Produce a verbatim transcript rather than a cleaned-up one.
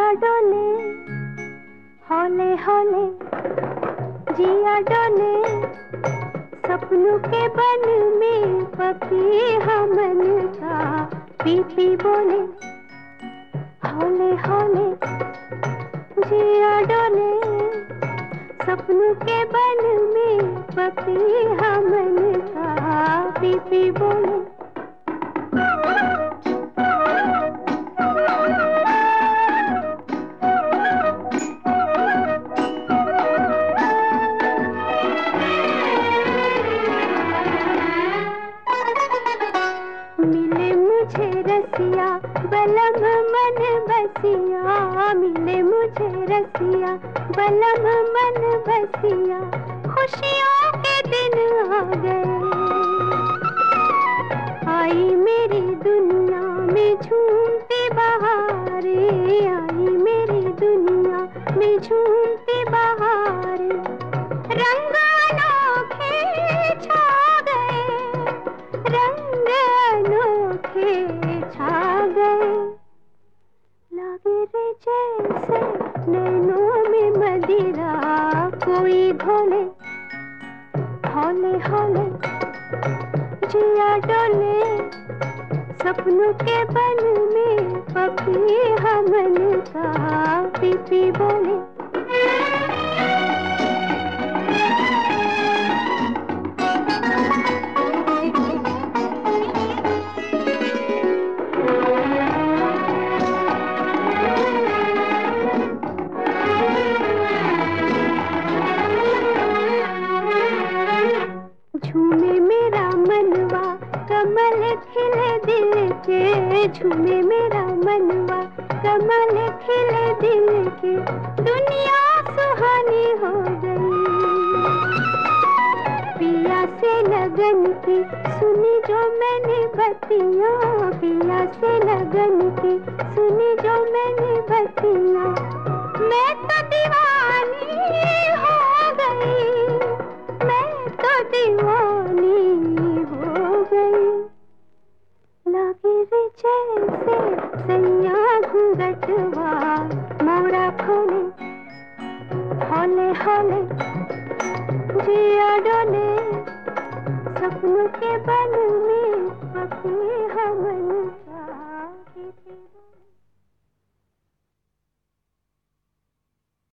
जिया डोले हौले हौले, जिया डोले सपनों के बन में पपीहा मन का पी पी बोले हौले हौले, जिया डोले सपनों के बन में पपीहा मन का पी पी बोले। मिले मुझे रसिया बलम मन बसिया, मिले मुझे रसिया बलम मन बसिया, खुशियों के दिन आ गए। आई मेरी दुनिया में झूमती बहारें, आई मेरी दुनिया में झूमती बहारें, रंग अनोखे छा गए, रंग अनोखे छा गए। लगे रे जैसे नैनों में मदिरा कोई घोले हौले हौले, जिया डोले सपनों के बन में पपीहा मन का पी पी बोले। झूमे मेरा मनवा कमल खिले दिल के, झूमे मेरा मनवा कमल खिले दिल के, दुनिया सुहानी हो गई। पिया से लगन की सुनी जो मैंने बतियाँ, पिया से लगन की सुनी जो मैंने बतियाँ, मैं तो दीवानी हो गई, मैं तो दीवानी हो गई। लगे रे जैसे सैया घूंघटवा मोरा खोले हौले हौले, जिया डोले सपनों के बन में पपीहा मन का पी पी बोले।